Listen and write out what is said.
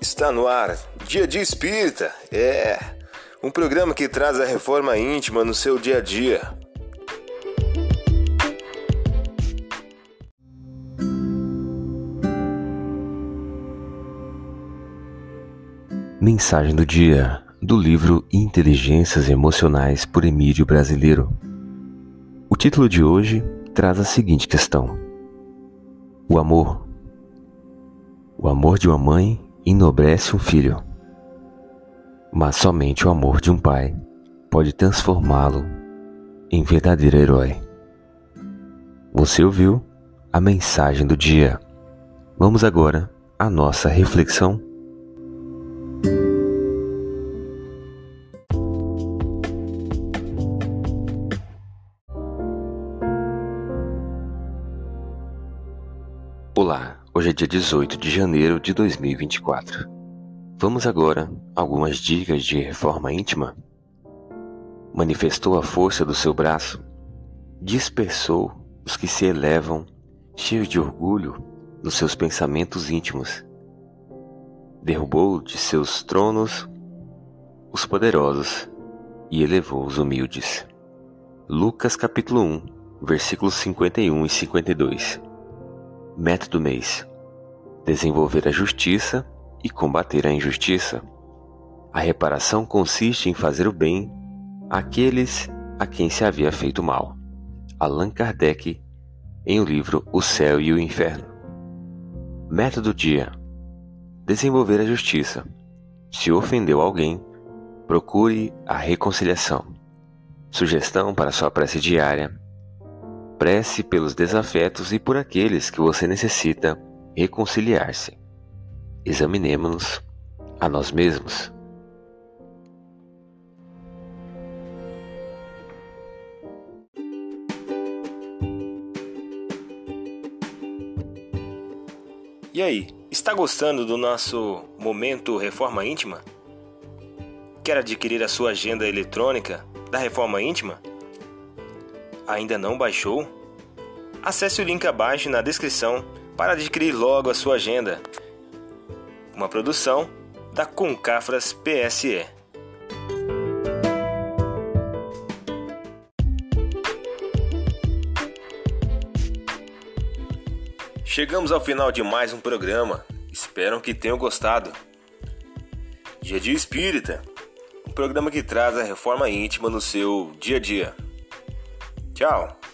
Está no ar, Dia de Espírita, um programa que traz a reforma íntima no seu dia a dia. Mensagem do dia, do livro Inteligências Emocionais por Emílio Brasileiro. O título de hoje traz a seguinte questão: O amor de uma mãe enobrece um filho, mas somente o amor de um pai pode transformá-lo em verdadeiro herói. Você ouviu a mensagem do dia. Vamos agora à nossa reflexão. Olá, hoje é dia 18 de janeiro de 2024. Vamos agora a algumas dicas de reforma íntima. Manifestou a força do seu braço, dispersou os que se elevam, cheios de orgulho, nos seus pensamentos íntimos. Derrubou de seus tronos os poderosos e elevou os humildes. Lucas capítulo 1, versículos 51 e 52. Meta do mês: desenvolver a justiça e combater a injustiça. A reparação consiste em fazer o bem àqueles a quem se havia feito mal. Allan Kardec, em o livro O Céu e o Inferno. Meta do dia: desenvolver a justiça. Se ofendeu alguém, procure a reconciliação. Sugestão para sua prece diária: prece pelos desafetos e por aqueles que você necessita reconciliar-se. Examinemo-nos a nós mesmos. E aí, está gostando do nosso momento Reforma Íntima? Quer adquirir a sua agenda eletrônica da Reforma Íntima? Ainda não baixou? Acesse o link abaixo na descrição para adquirir logo a sua agenda. Uma produção da Concafras PSE. Chegamos ao final de mais um programa. Espero que tenham gostado. Dia de Espírita, um programa que traz a reforma íntima no seu dia a dia. Tchau!